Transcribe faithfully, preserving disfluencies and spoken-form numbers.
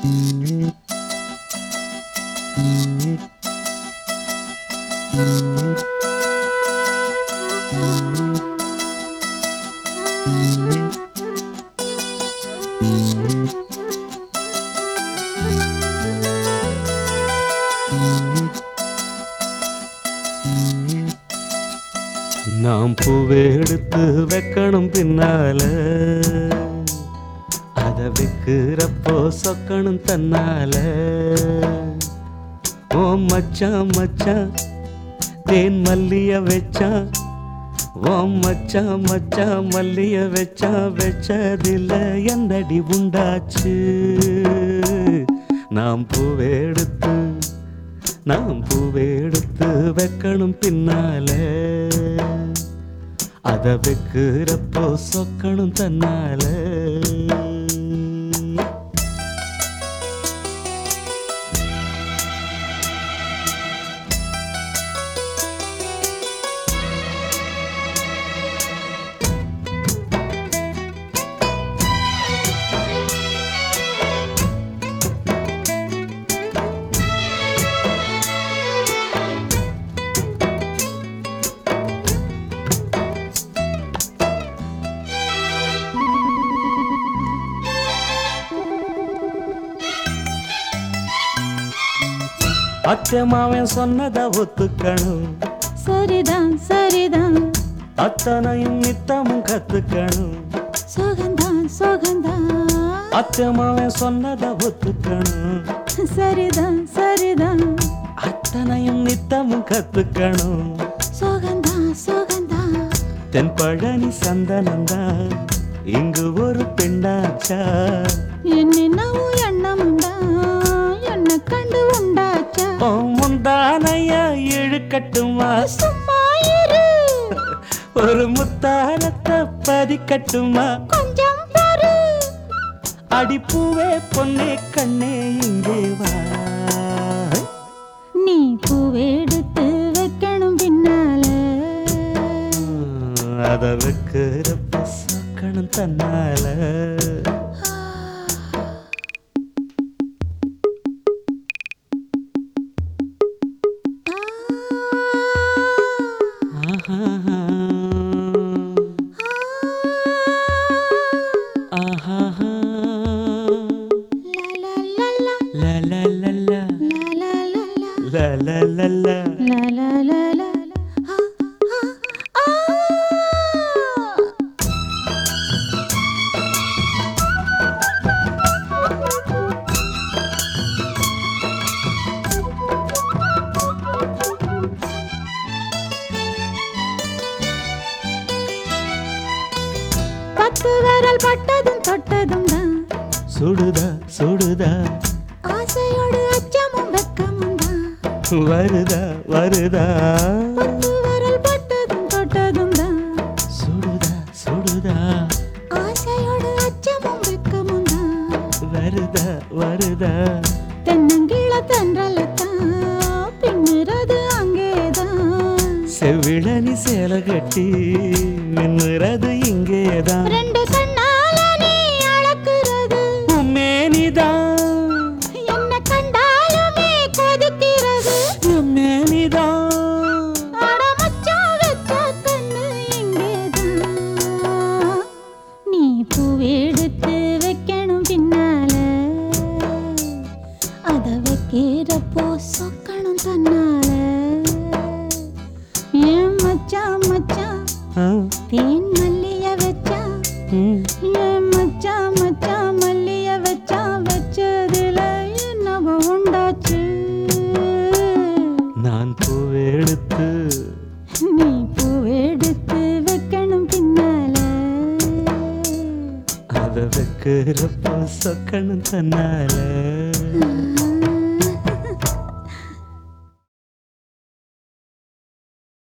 நாம் பூவை எடுத்து வைக்கணும் பின்னால, அத வைக்கிறப்போ சொக்கணும் தன்னால. ஓ மச்சான் மச்சான் தேன் மல்லிய வச்சான், ஓ மச்சான் மச்சான் மல்லிய வச்சான், வச்சதில்ல என்னடி உண்டாச்சு. நாம் பூவை எடுத்து நாம் பூவை எடுத்து வைக்கணும் பின்னால, அத வைக்கிறப்போ சொக்கணும் தன்னால. அச்சமாவன் சொன்னத ஒத்துக்கணும், சரிதான் சரிதான், அத்தனையும் நித்தமும் கத்துக்கணும். சோகந்தான் சோகந்தான், அச்சமாவன் சொன்னத ஒத்துக்கணும், சரிதான் சரிதான், அத்தனையும் நித்தமும் கத்துக்கணும். சோகந்தான் சோகந்தான், தென் பழனி சந்தனந்தான் இங்கு ஒரு பெண்ணாச்சா. என்னென்னவும் எண்ணமுண்டா என்ன கண்டு உண்டாச்சா. முந்தானையா இழுக்கட்டுமா, சும்மா இரு, ஒரு முத்தாரத்தை பதிக்கட்டுமா. கொஞ்சம் பாரு, அடிப்பூவே பொன்னே கண்ணே இங்கே வா. நீ பூவெடுத்து வைக்கணும் பின்னால, அத வைக்கிறப்ப சொக்கணும் தன்னால. La la la la la la la la. பத்து விரல் பட்டதும் தொட்டதும் தான் சுடுதா சுடுதா, ஆசையோடு அச்சமும் வெக்கமும் தான் வருதா வருதா. பத்து விரல் பட்டதும் தொட்டதும் தான் சுடுதா சுடுதா, ஆசையோடு அச்சமும் வெக்கமும் தான் வருதா வருதா. தென்னங்கீழ தென்றலத்தான் பின்னுறது அங்கேதான், செவிழனி சேலை கட்டி மின்னுறது இங்கேதான். ரெண்டு கண்ணால நீ அளக்குறது உம்மேனிதான், என்ன கண்டாலுமே கொதிக்கிறது. உம்மேனிதான், அட மச்சான் வெச்ச கண்ணு இங்கேதான். நீ பூவெடுத்து வைக்கணும் பின்னால, அத வைக்கிறப்போ சொக்கணும் தன்னால. ஏன் மச்சான் மச்சான் தேன் மல்லிய வச்சா, ஏன் மச்சான் மச்சான் மல்லிய வச்சா, வச்சதுல என்னவோ உண்டாச்சு. நான் பூவெடுத்து நீ பூவெடுத்து வைக்கணும் பின்னால, அத வைக்கிறப்போ சொக்கணும் தன்னால.